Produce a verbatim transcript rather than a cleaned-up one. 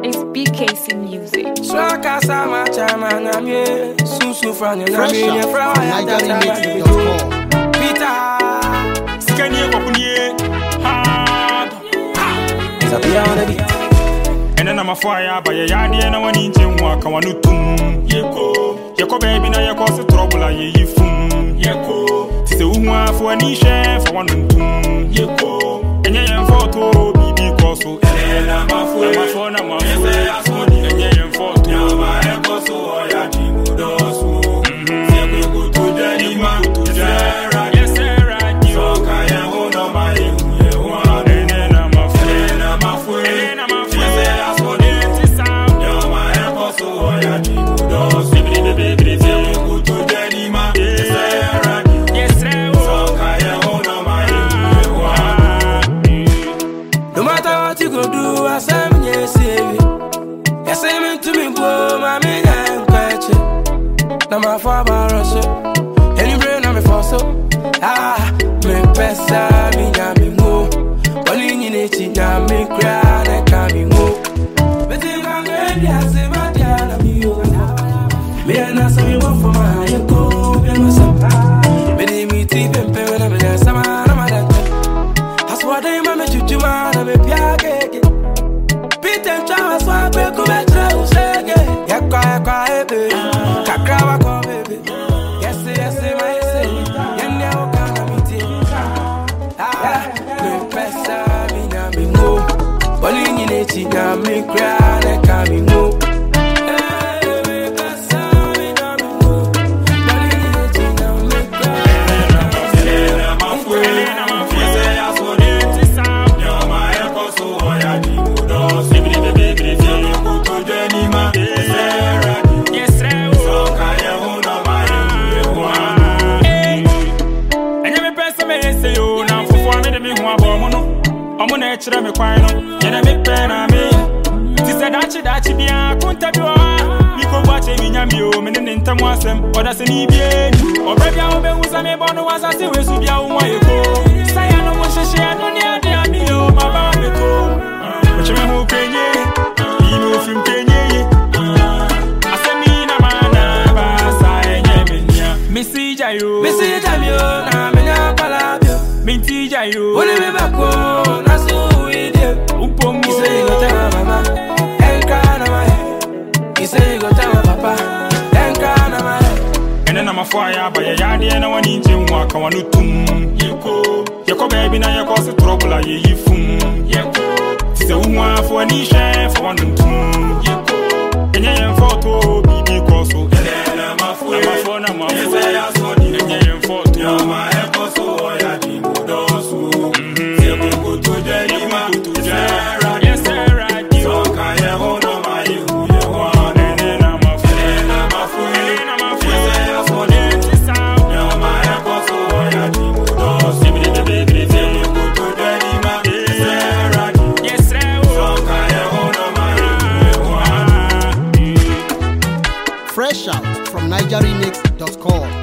It's B K C Music. Swaka sama chama na mie susu franya na Fresh mie out fra from ya Niger tata Remix dot com. Peter Skanie kwakunye hard Zapia on the beat ene na mafaya ba ye yade na wani nchen wa ka wanu tum yeko yeko baby na yeko se trouble aye yifum yeko ti se uhu afo ani hwe fa wanu tum yeko enye yen photo bibi koso ene na mafo na mafo na mafo ese asoni enye yen photo ya ma eko so oya jimudo so se ko go to dani ma to jara yes right so ka ye ho no ma ye hu ye wa ene na mafo ene na mafo ene na mafo ese asoni ti sound ya ma eko so oya jimudo so baby baby se ko to dani ma yes right yes right so ka ye ho no ma ye hu ye wa. No matter what you go do, I say me yes baby. You say me to me go, my me na kwache. Na ma fa baroso. Any brain na me for so. Ah, me pesa mi na me go. Bali ni ne ti na me cry na ka me go. But you can get ya say ma dia na me yo. Me na say me want for my you go, me no say. Me di mi ti pempe na me na sama na ma da. Aswade ma me chuchu ma na me piage. Peter Chawa swabe kumetra usege. Yakwa yakwa ebe. Kakra wako bebe. Yes yes ma yes. Yenya okana miti. Ah, me pesa mi na mi ngo. Boli ni neti na mi kra na ka mi ngo. Eh, me pesa mi na mi ngo. Boli ni neti na mi kra na ka mi ngo. Omuna echira me kwan no yena me pe na me ti se dachi dachi bia kunta bi wa mi ko wache mi nyami o me ne ntamu asem oda se ni bie obrebia obe husa me bonu wasa se we su bia wo yeko saya no mo hwehwe anu ne ade ami o ma ba me ko o cheme hu penye mi no fim penye asemi na mana ba sa enye me nya misi jayo Missy Jamio na me na palabio. minti jayo Only me back home, that's who we do. upomo He say you go tell my mama, and cry on my head. He say you go tell my papa, and cry on my head. ene na mafaya ba ye yade na wani nchen wa ka wanu tum yeko yeko baby na yeko se trouble aye yifum yeko ti se uhu afo ani hwe fa wanu tum yeko enye yen photo bibi koso ene na mafo na mafo na mafo ese asoni enye yen photo ya ma eko so oya jimudo so se ko go to dani ma to jara yes right so ka ye ho no ma ye hu ye wa ene na mafo ene na mafo ene na mafo ese asoni ti sound ya ma eko so oya jimudo so baby baby se ko to dani ma yes right yes right so ka ye ho no ma ye hu ye wa. Fresh out from Niger Remix dot com.